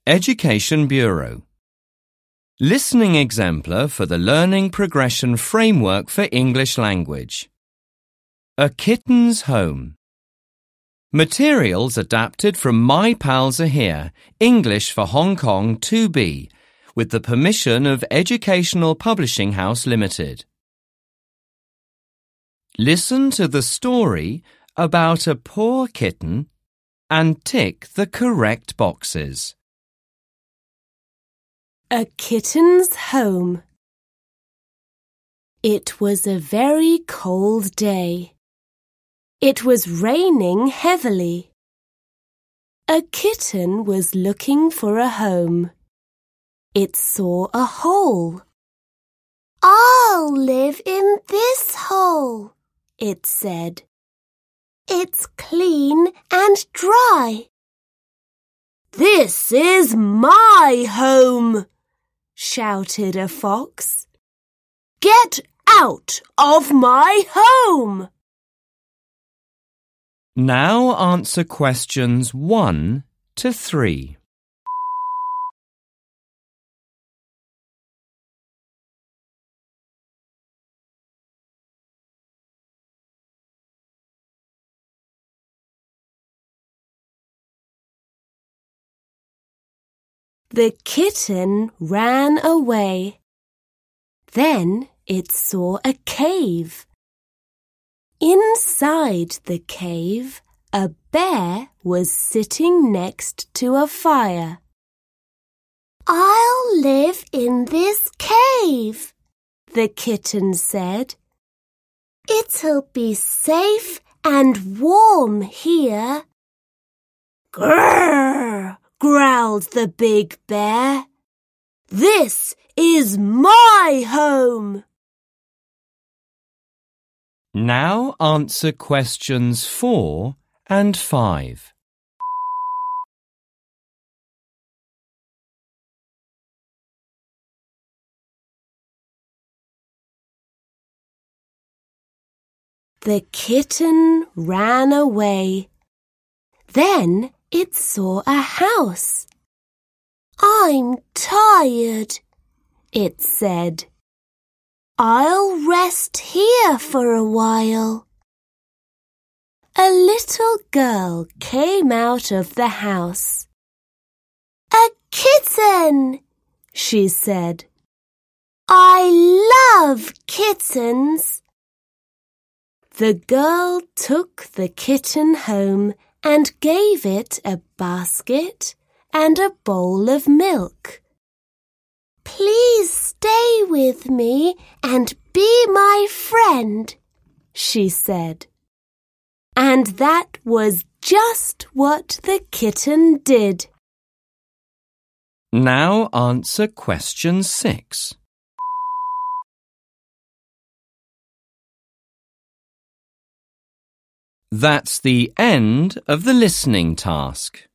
Education Bureau. Listening exemplar for the Learning Progression Framework for English Language. A Kitten's Home. Materials adapted from My Pals Are Here, English for Hong Kong 2B, with the permission of Educational Publishing House Limited. Listen to the story about a poor kitten and tick the correct boxes. A Kitten's Home. It was a very cold day. It was raining heavily. A kitten was looking for a home. It saw a hole. "I'll live in this hole," it said. "It's clean and dry." "This is my home," shouted a fox. "Get out of my home!" Now answer questions 1 to 3. The kitten ran away. Then it saw a cave. Inside the cave, a bear was sitting next to a fire. "I'll live in this cave," the kitten said. "It'll be safe and warm here." "Grrr!" growled the big bear. "This is my home." Now answer questions 4 and 5. The kitten ran away. Then it saw a house. "I'm tired," it said. "I'll rest here for a while." A little girl came out of the house. "A kitten," she said. "I love kittens." The girl took the kitten home and gave it a basket and a bowl of milk. "Please stay with me and be my friend," she said. And that was just what the kitten did. Now answer question 6. That's the end of the listening task.